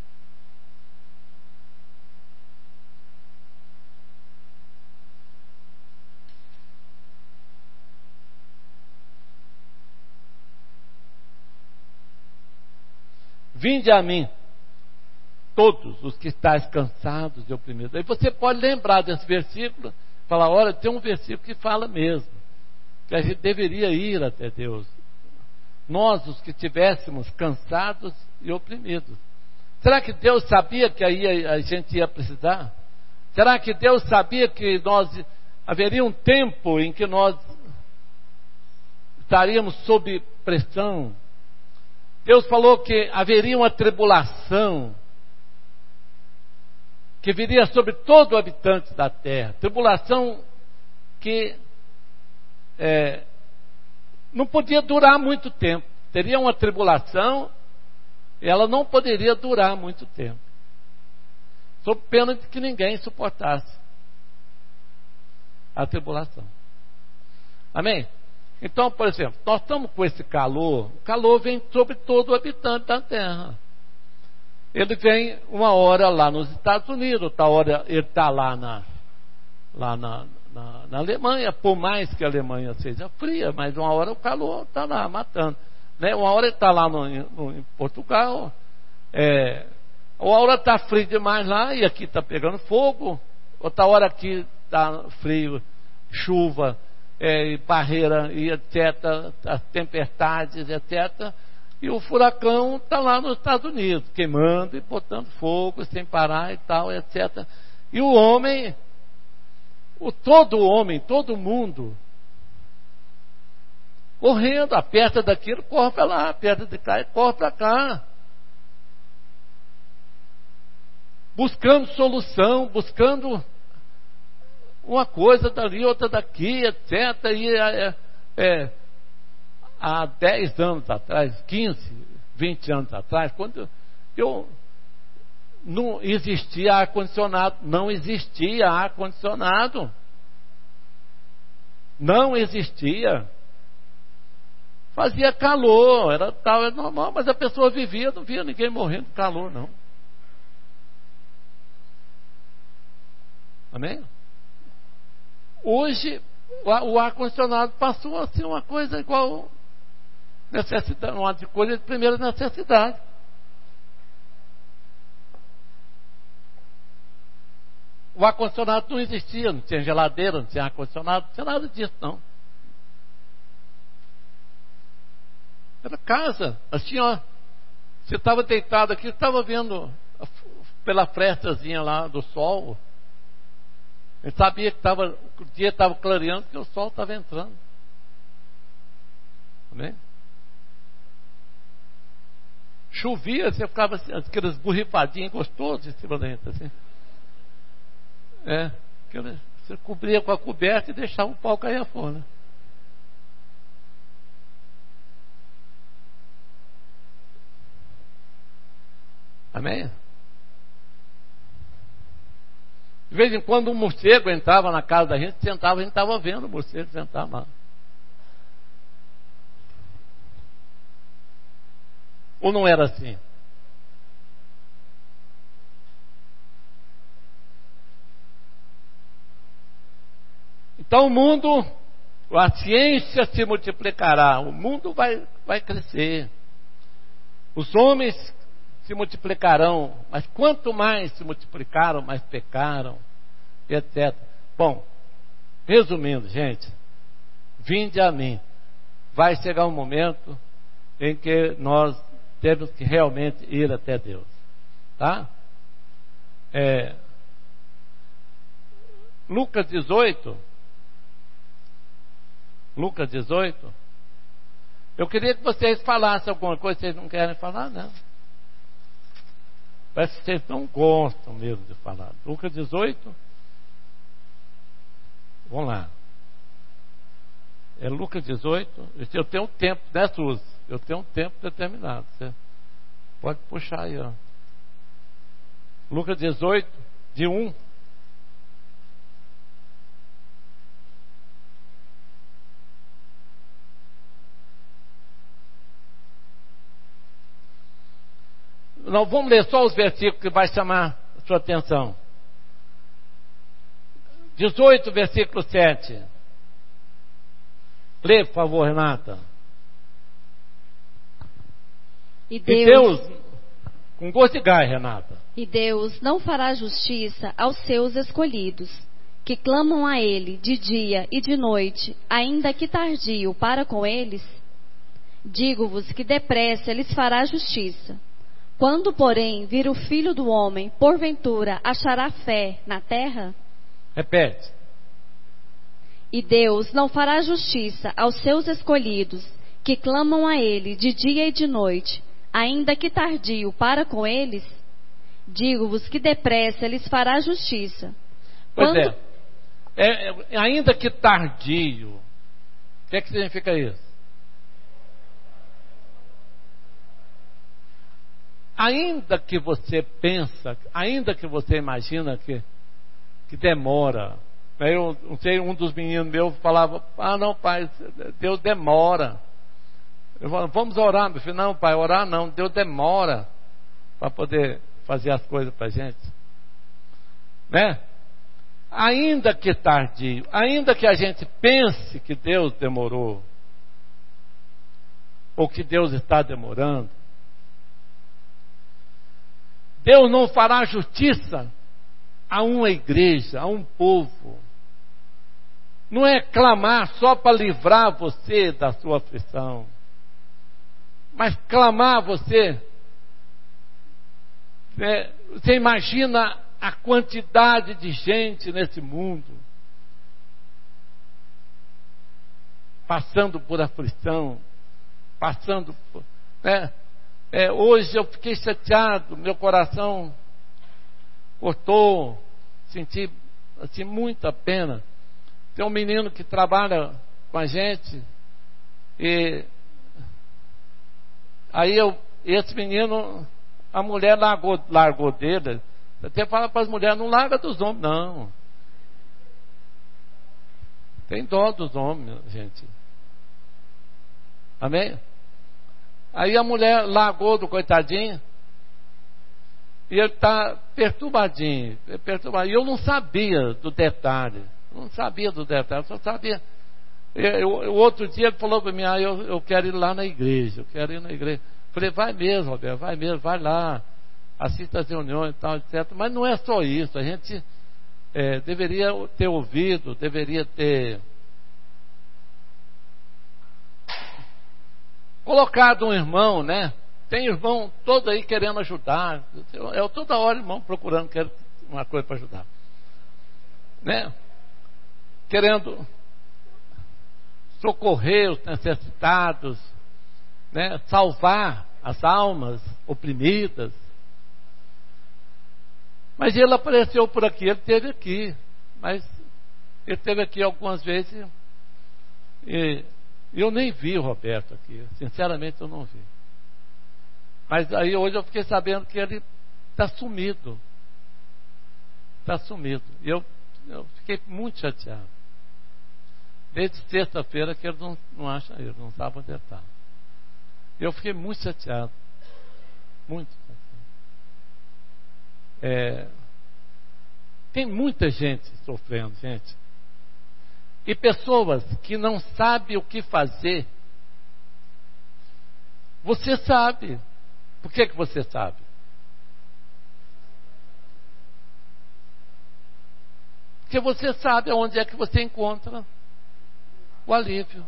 Vinde a mim, todos os que estáis cansados e oprimidos. Aí você pode lembrar desse versículo, falar, olha, tem um versículo que fala mesmo, que a gente deveria ir até Deus. Nós, os que estivéssemos cansados e oprimidos. Será que Deus sabia que aí a gente ia precisar? Será que Deus sabia que nós haveria um tempo em que nós estaríamos sob pressão? Deus falou que haveria uma tribulação que viria sobre todo o habitante da terra. Tribulação que é, não podia durar muito tempo. Teria uma tribulação e ela não poderia durar muito tempo. Sob pena de que ninguém suportasse a tribulação. Amém? Então, por exemplo, nós estamos com esse calor. O calor vem sobre todo o habitante da terra. Ele vem uma hora lá nos Estados Unidos, outra hora ele está lá, na, lá na, na, na Alemanha, por mais que a Alemanha seja fria, mas uma hora o calor está lá matando. Né? Uma hora ele está lá no, no, em Portugal, é, uma hora está frio demais lá e aqui está pegando fogo, outra hora aqui está frio, chuva, é, barreira e etcétera, as tempestades, etcétera. E o furacão está lá nos Estados Unidos, queimando e botando fogo sem parar e tal, etcétera. E o homem, o, todo homem, todo mundo, correndo, aperta daquilo, corre para lá, aperta de cá e corre para cá. Buscando solução, buscando uma coisa dali, outra daqui, etcétera. E é, é, há dez anos atrás, quinze, vinte anos atrás, quando eu não existia ar-condicionado, não existia ar-condicionado, não existia, fazia calor, era tal, era normal, mas a pessoa vivia, não via ninguém morrendo de calor, não. Amém? Hoje o ar-condicionado passou a ser uma coisa igual necessidade, uma coisa de primeira necessidade. O ar-condicionado não existia, não tinha geladeira, não tinha ar-condicionado, não tinha nada disso, não. Era casa, assim, ó. Você estava deitado aqui, estava vendo pela frestazinha lá do sol. Ele sabia que tava, o dia estava clareando, porque o sol estava entrando. Amém? Chovia, você ficava assim, aqueles borrifadinhos gostosos em cima da gente, assim. É, aquele, você cobria com a coberta e deixava o pau cair fora. Né? Amém? De vez em quando um morcego entrava na casa da gente, sentava, a gente estava vendo o morcego sentar lá. Ou não era assim? Então o mundo, a ciência se multiplicará, o mundo vai, vai crescer. Os homens se multiplicarão, mas quanto mais se multiplicaram, mais pecaram, etcétera. Bom, resumindo, gente, vinde a mim. Vai chegar um momento em que nós temos que realmente ir até Deus. Tá? É, Lucas dezoito. Lucas dezoito. Eu queria que vocês falassem alguma coisa. Vocês não querem falar, não. Parece que vocês não gostam mesmo de falar. Lucas dezoito. Vamos lá. É Lucas dezoito. Eu tenho um tempo, né, Suzy? Eu tenho um tempo determinado. Você pode puxar aí, ó. Lucas dezoito, de um. Nós vamos ler só os versículos que vai chamar a sua atenção. dezoito, versículo sete. Lê, por favor, Renata. E Deus, e Deus, com gosto de gás, Renata. E Deus não fará justiça aos seus escolhidos, que clamam a Ele de dia e de noite, ainda que tardio para com eles? Digo-vos que depressa lhes fará justiça. Quando, porém, vir o Filho do Homem, porventura achará fé na terra? Repete. E Deus não fará justiça aos seus escolhidos, que clamam a Ele de dia e de noite, ainda que tardio para com eles? Digo-vos que depressa lhes fará justiça. Pois Quando... é. É, é. Ainda que tardio. O que é que significa isso? Ainda que você pensa, ainda que você imagina que, que demora. Eu não sei, um dos meninos meus falava: ah, não, pai, Deus demora. Eu falo: vamos orar, meu filho. Não, pai, orar não, Deus demora para poder fazer as coisas para a gente, né? Ainda que tardio, ainda que a gente pense que Deus demorou, ou que Deus está demorando, Deus não fará justiça a uma igreja, a um povo. Não é clamar só para livrar você da sua aflição, mas clamar você. É, você imagina a quantidade de gente nesse mundo passando por aflição, passando por... Né? É, hoje eu fiquei chateado, meu coração cortou, senti assim, muita pena. Tem um menino que trabalha com a gente, e aí eu esse menino, a mulher largou, largou dele. Até fala para as mulheres, não larga dos homens, não. Tem dó dos homens, gente. Amém? Aí a mulher largou do coitadinho. E ele está perturbadinho, perturbadinho. E eu não sabia do detalhe. Não sabia do detalhe, só sabia. O outro dia ele falou para mim, ah, eu, eu quero ir lá na igreja, eu quero ir na igreja. Falei, vai mesmo, Roberto, vai mesmo, vai lá, assista as reuniões e tal, etcétera. Mas não é só isso, a gente é, deveria ter ouvido, deveria ter colocado um irmão, né? Tem irmão todo aí querendo ajudar. Eu toda hora, irmão, procurando quero uma coisa para ajudar. Né? Querendo socorrer os necessitados, né? Salvar as almas oprimidas. Mas ele apareceu por aqui, ele esteve aqui. Mas ele esteve aqui algumas vezes e eu nem vi o Roberto aqui. Sinceramente, eu não vi. Mas aí hoje eu fiquei sabendo que ele está sumido. Está sumido. E eu, eu fiquei muito chateado. Desde sexta-feira que ele não, não acha ele, não sabe onde está. Eu fiquei muito chateado. Muito chateado. É, tem muita gente sofrendo, gente. E pessoas que não sabem o que fazer. Você sabe. Por que que você sabe? Porque você sabe onde é que você encontra o alívio.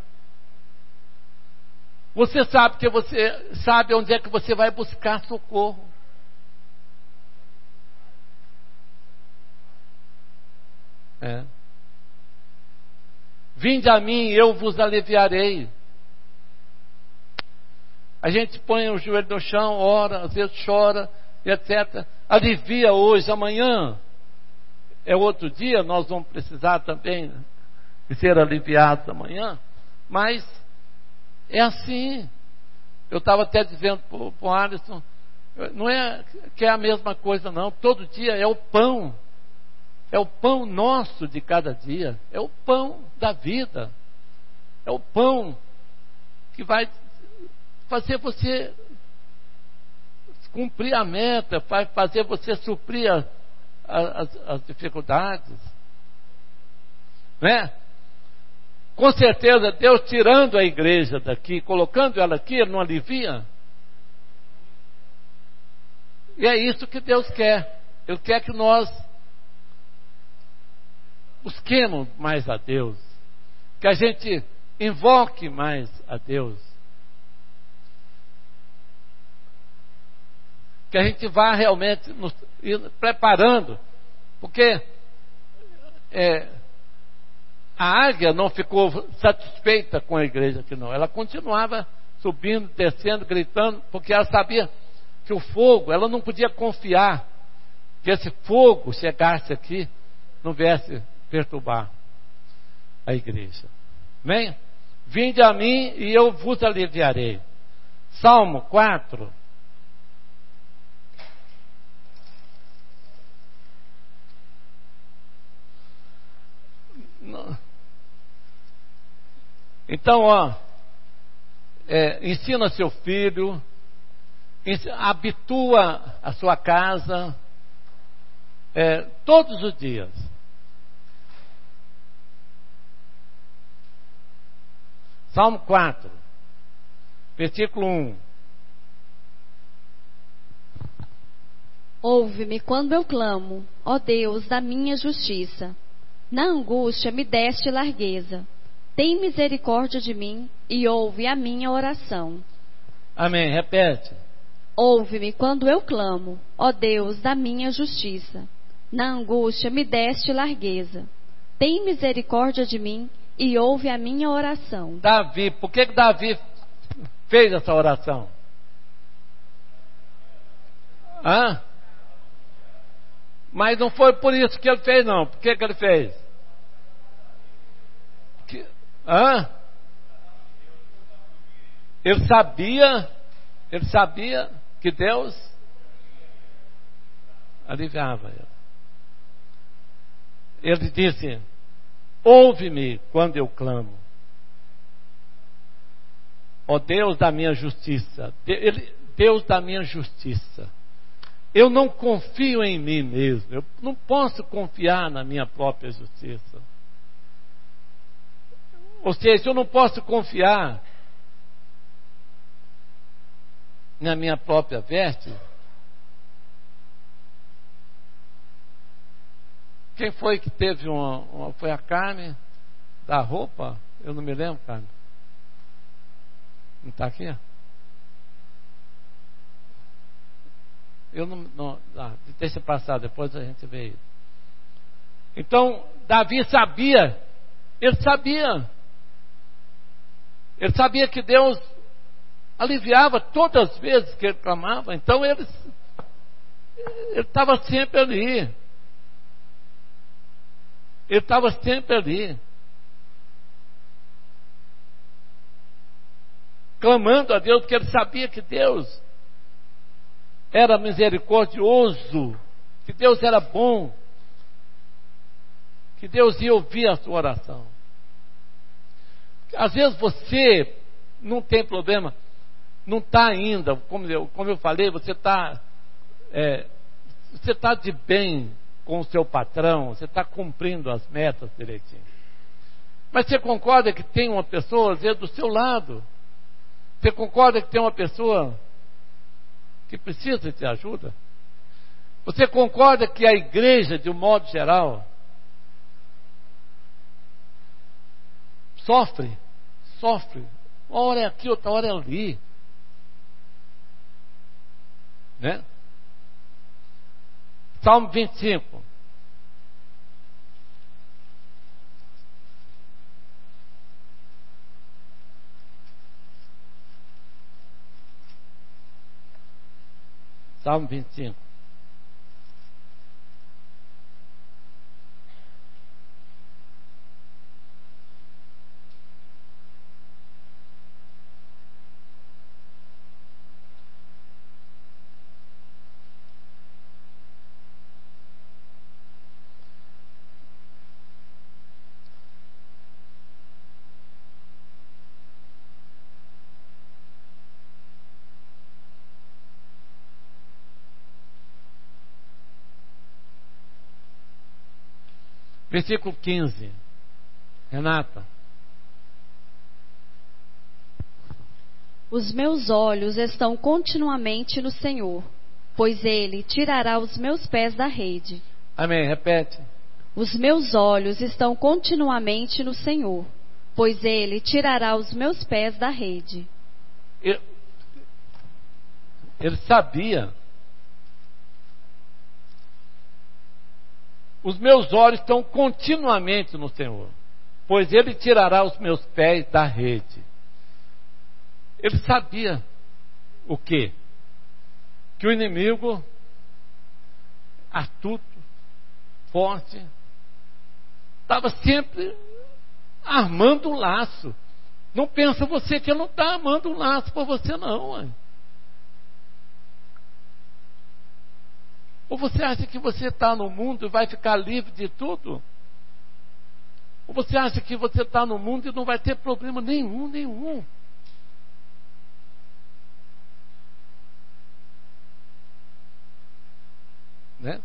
Você sabe que você sabe onde é que você vai buscar socorro. É. Vinde a mim e eu vos aliviarei. A gente põe o joelho no chão, ora, às vezes chora, etcétera. Alivia hoje, amanhã é outro dia, nós vamos precisar também de ser aliviados amanhã. Mas é assim. Eu estava até dizendo para o Alisson, não é que é a mesma coisa não. Todo dia é o pão. É o pão nosso de cada dia. É o pão da vida. É o pão que vai fazer você cumprir a meta, vai fazer você suprir a, a, as, as dificuldades, né? Com certeza Deus tirando a igreja daqui, colocando ela aqui, Ele não alivia. E é isso que Deus quer. Ele quer que nós busquemos mais a Deus, que a gente invoque mais a Deus, que a gente vá realmente nos preparando, porque é, a águia não ficou satisfeita com a igreja aqui não, ela continuava subindo, descendo, gritando, porque ela sabia que o fogo, ela não podia confiar que esse fogo chegasse aqui, não viesse perturbar a igreja. Amém? Vinde a mim e eu vos aliviarei. Salmo quatro. Então, ó, é, ensina seu filho, ensina, habitua a sua casa, é, todos os dias. Salmo quatro, versículo um. Ouve-me quando eu clamo, ó Deus da minha justiça. Na angústia me deste largueza. Tem misericórdia de mim e ouve a minha oração. Amém. Repete. Ouve-me quando eu clamo, ó Deus da minha justiça. Na angústia me deste largueza. Tem misericórdia de mim e ouve a minha oração. Davi, por que que Davi fez essa oração? Hã? Mas não foi por isso que ele fez, não. Por que que ele fez? Que, hã? Ele sabia Ele sabia que Deus aliviava ele. Ele disse: ouve-me quando eu clamo, ó Deus da minha justiça. Deus da minha justiça. Eu não confio em mim mesmo. Eu não posso confiar na minha própria justiça. Ou seja, eu não posso confiar na minha própria veste. Quem foi que teve uma, uma... Foi a Carmen da roupa? Eu não me lembro, Carmen. Não está aqui? Eu não... não ah, deixa passar, depois a gente vê isso. Então, Davi sabia. Ele sabia. Ele sabia que Deus aliviava todas as vezes que ele clamava. Então, ele ele estava sempre ali. Ele estava sempre ali, clamando a Deus, porque ele sabia que Deus era misericordioso, que Deus era bom, que Deus ia ouvir a sua oração. Às vezes você não tem problema, não está ainda, como eu, como eu falei, você está é, você está de bem com o seu patrão, você está cumprindo as metas direitinho. Mas você concorda que tem uma pessoa, às vezes, do seu lado? Você concorda que tem uma pessoa que precisa de ajuda? Você concorda que a igreja, de um modo geral, sofre? Sofre. Uma hora é aqui, outra hora é ali. Né? Salmo vinte e cinco. Salmo vinte e cinco. Versículo quinze. Renata. Os meus olhos estão continuamente no Senhor, pois Ele tirará os meus pés da rede. Amém. Repete. Os meus olhos estão continuamente no Senhor, pois Ele tirará os meus pés da rede. Ele, ele sabia. Os meus olhos estão continuamente no Senhor, pois Ele tirará os meus pés da rede. Ele sabia o quê? Que o inimigo, astuto, forte, estava sempre armando um laço. Não pensa você que ele não está armando um laço para você não, mãe. Ou você acha que você está no mundo e vai ficar livre de tudo? Ou você acha que você está no mundo e não vai ter problema nenhum, nenhum? Né?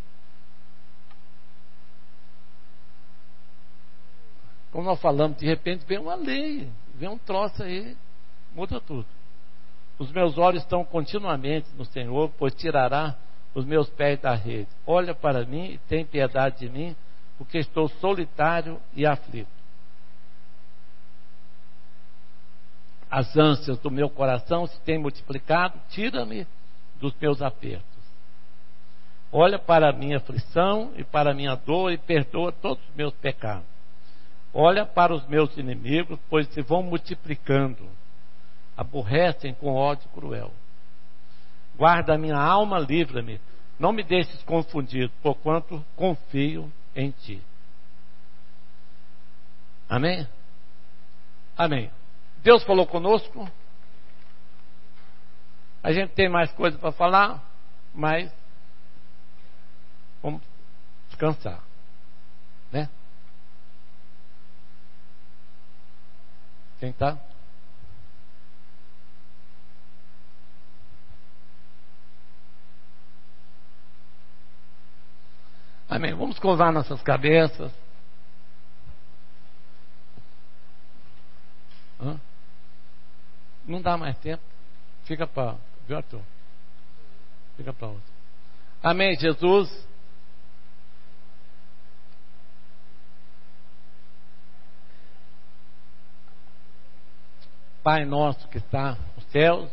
Como nós falamos, de repente vem uma lei, vem um troço aí, muda tudo. Os meus olhos estão continuamente no Senhor, pois tirará os meus pés da rede. Olha para mim e tem piedade de mim, porque estou solitário e aflito. As ânsias do meu coração se têm multiplicado, tira-me dos meus apertos. Olha para a minha aflição e para a minha dor e perdoa todos os meus pecados. Olha para os meus inimigos, pois se vão multiplicando, aborrecem com ódio cruel. Guarda a minha alma, livra-me. Não me deixes confundido, porquanto confio em Ti. Amém? Amém. Deus falou conosco. A gente tem mais coisa para falar, mas vamos descansar, né? Quem está? Amém. Vamos curvar nossas cabeças. Hã? Não dá mais tempo. Fica para... Viu, Arthur? Fica para outra. Amém, Jesus. Pai nosso que está nos céus,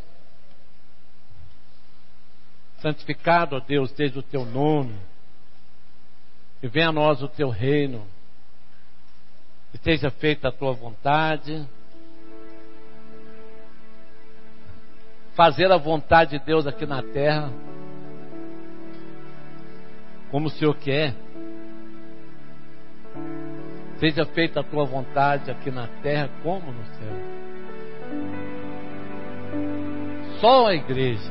santificado, ó Deus, seja o teu nome. Que venha a nós o teu reino. Que seja feita a tua vontade. Fazer a vontade de Deus aqui na terra, como o Senhor quer. Seja feita a tua vontade aqui na terra, como no céu. Só a igreja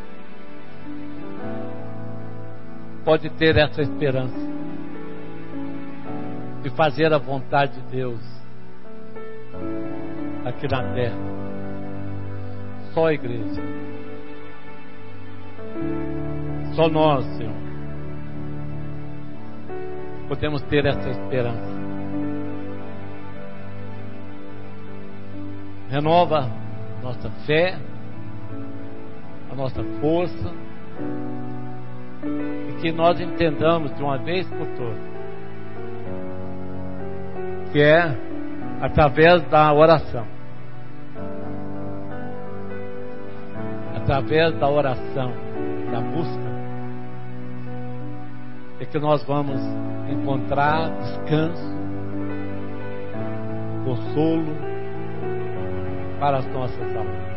pode ter essa esperança de fazer a vontade de Deus aqui na terra. Só a igreja. Só nós, Senhor, podemos ter essa esperança. Renova nossa fé, a nossa força, e que nós entendamos de uma vez por todas que é através da oração. Através da oração, da busca, é que nós vamos encontrar descanso, consolo para as nossas almas.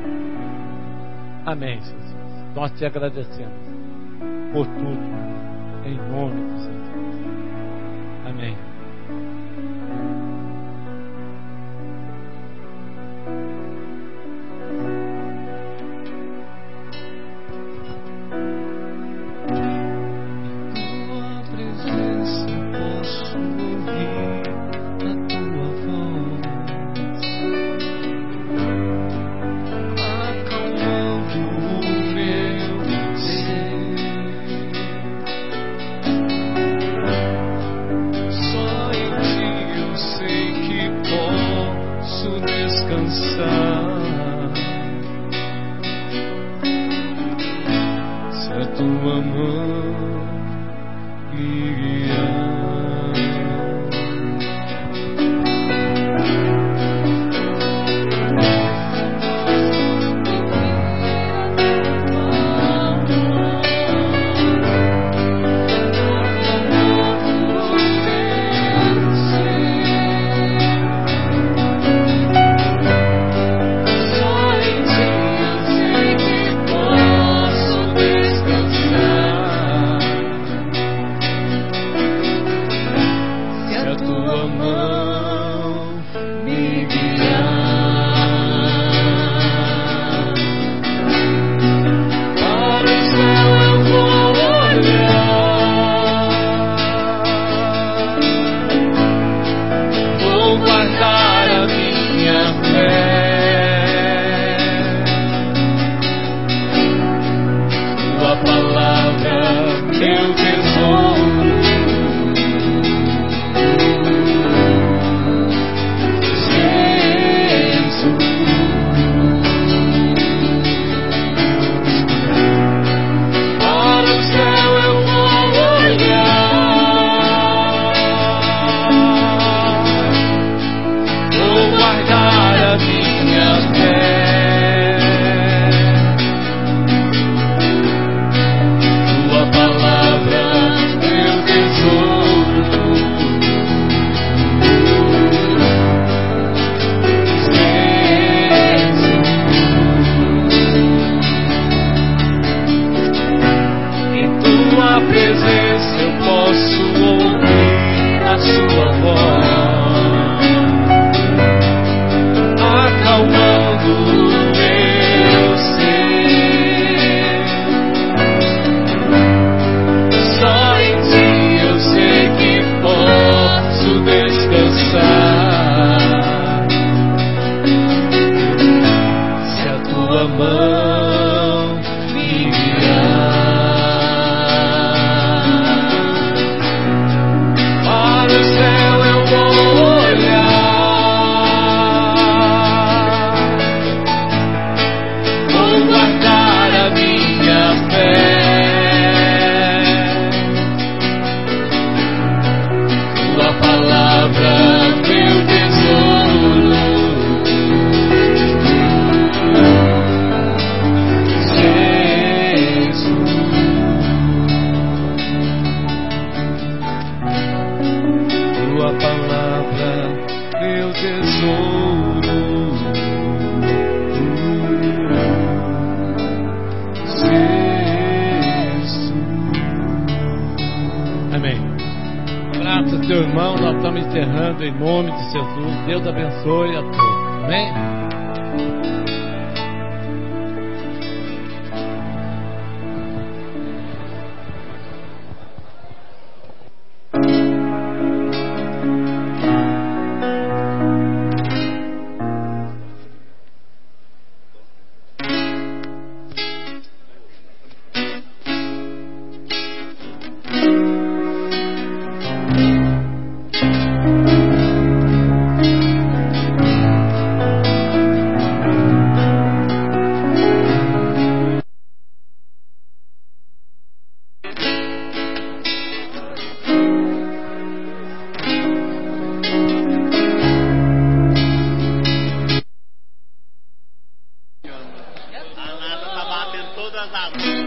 Amém, Jesus. Nós te agradecemos por tudo, em nome de Jesus. Amém. Descansar. teu irmão, nós estamos encerrando em nome de Jesus. Deus abençoe a todos. Amém? A nada tá batendo todas as